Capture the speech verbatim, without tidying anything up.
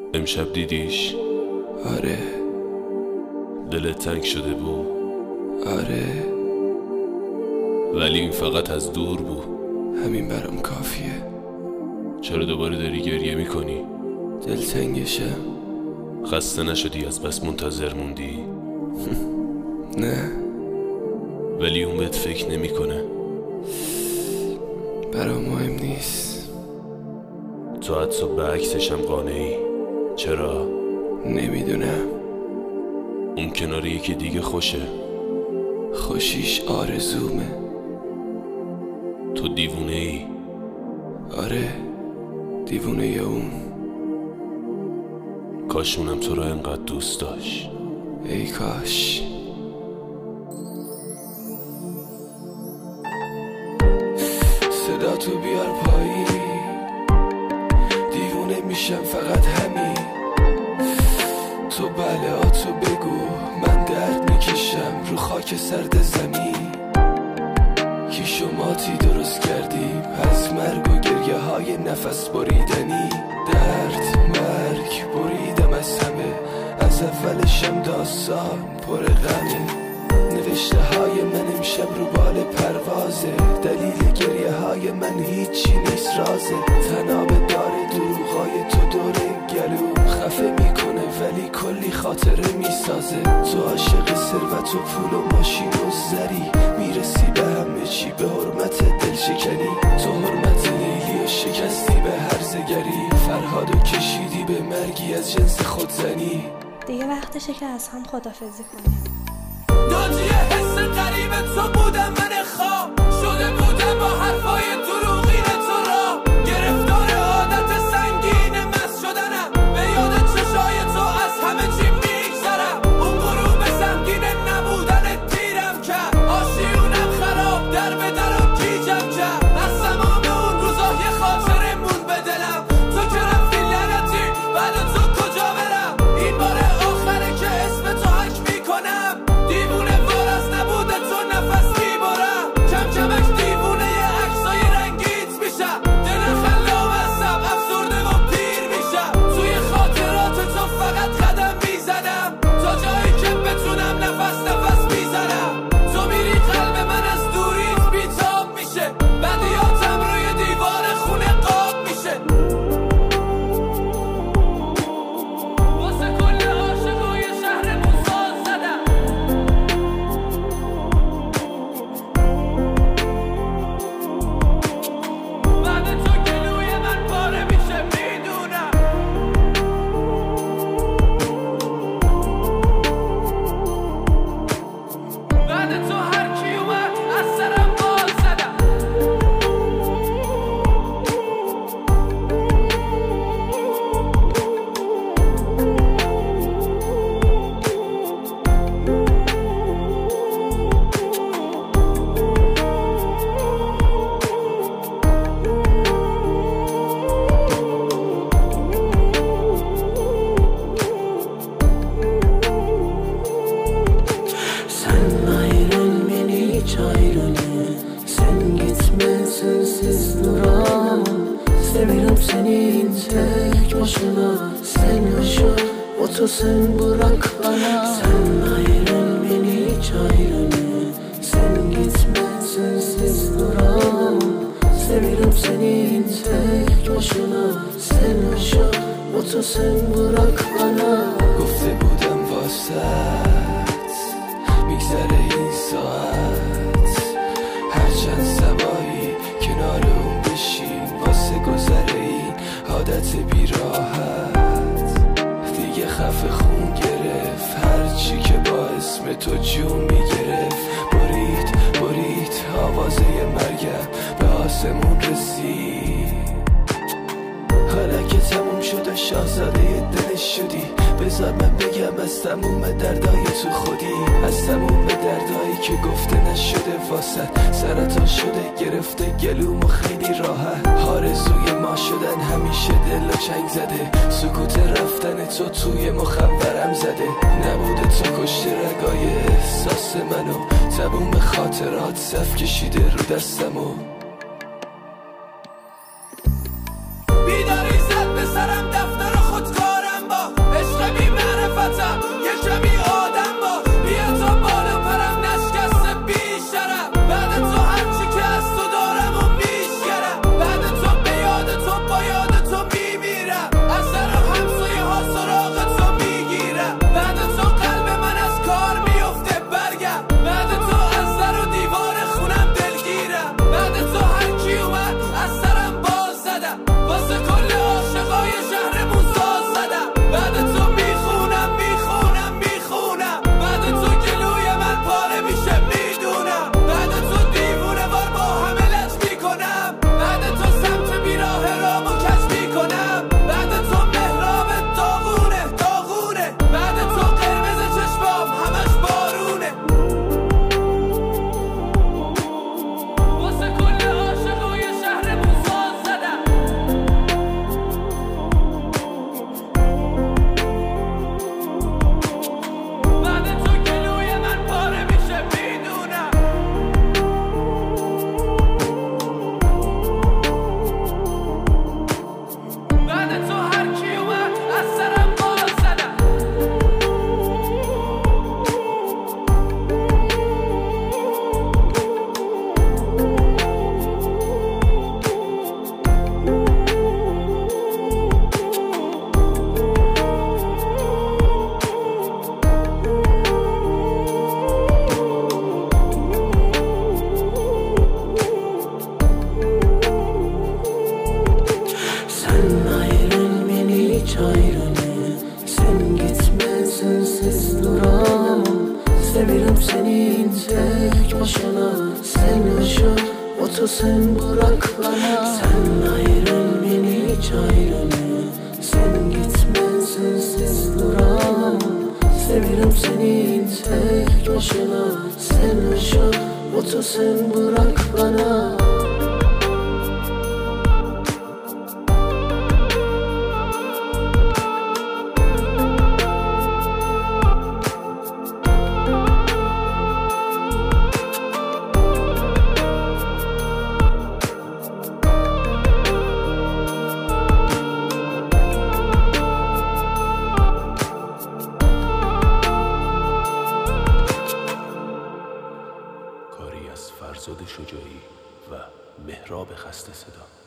امشب دیدیش؟ آره. دلت تنگ شده بود؟ آره، ولی این فقط از دور بود. همین برام کافیه. چرا دوباره داری گریه میکنی؟ دلتنگشم. خسته نشدی از بس منتظر موندی؟ نه، ولی اون بهت فکر نمیکنه. برام مهم نیست. تو حتی به عکسشم قانعی. چرا؟ نمیدونم. اون کنار یکی دیگه خوشه. خوشیش آرزومه. تو دیوونه ای. آره، دیوونه یا اون. کاش اونم تو را انقدر دوست داشت. ای کاش. صدا تو بیار پایین، دیوونه میشم فقط همین. تو بله تو بگو، من درد میکشم رو خاک سرد زمین. کیشوماتی درست کردیم از مرگ و گریه های نفس بریدنی. درد مرگ بریدم از همه، از اولشم داستان پر غمه. نوشته های من امشب رو بال پروازه، دلیل گریه های من هیچی نیست رازه. تناب داره دروغای تو دوره گلو خفه میکنه ولی کلی خاطره میسازه. تو عاشق ثروت و پول و ماشین و زری، میرسی به همه چی به حرمت دل شکنی. تو حرمت لیلی و شکستی به هرزگری، فرهادو کشیدی به مرگی از جنس خودزنی. دیگه وقتشه که از هم خدافزی کنیم. ناجیه حس قریب تو بودم، من خواب شده بودم با حرفای دروغین تو را. گرفتار عادت سنگین مست شدنم، به یاد چشای تو از همه چی میگذرم. اون غروب سنگین نبودن دیرم کرد، آشیونم خراب در به در و گیجم کرد. از تمام اون روزا یه خاطره مون به دلم، تو که رفتی لعنتی بعد تو کجا برم. این بار آخره که اسم تو حک میکنم، دیوونه وار از نبوده تو نفس میبرم. کم کمک دیوونه یه عکسای رنگیت میشم، دل خلاب هستم افسرده و پیر میشم. توی خاطرات تو فقط قدم میزنم، تا جایی که بتونم نفس نفس میزنم. تو میری قلب من از دوریت بیتاب میشه، بدیاتم روی دیوار خونه قاب میشه. واسه کل عاشقای شهرمون ساز زدم. بعد تو گلوی من پاره میشه میدونم. بعد تو هر کی اومد از سرم بال زدم. Sen ayrılman hiç ayrılma, sen gitme sensiz duramam. Seviyorum seni tek başına, sen yaşa otur sen bırak bana. Sen ayrılman hiç ayrılma, sen gitme sensiz duramam. Seviyorum seni tek başına, sen yaşa otur sen bırak bana. گفته بودم واسط میگذره این ساعت، هرچند سوایی کنار اون بشین واسه گذره این عادت بیراحت. دیگه خفه خون گرفت هرچی که با اسم تو جون میگرفت. برید برید آوازه مرگم به آسمون رسید. حالا که تموم شده شاهزاده دلش شدی، بذار من بگم از تموم دردای تو خودی. از تموم دردایی که گفته نشده واسد، سرطان شده گرفته گلوم و خیلی راحت. آرزوی ما شدن همیشه دل و چنگ زده، سکوت رفتن تو توی مخورم زده. نبوده تو کشته رگای احساس منو، تموم خاطرات صف کشیده رو دستمو. بیداری زد به سرم دفتر خودکارم ayrılmayın hiç ayrılmayın. Sen gitme sensiz duramam. Seviyorum seni tek başına. Sen yaşa otur sen bırak bana. Sen ayrılmayın hiç ayrılmayın. Sen gitme sensiz duramam. Seviyorum seni tek başına. Sen yaşa otur sen bırak bana. کاری از فرزاد شجاعی و مهراب خسته صدا.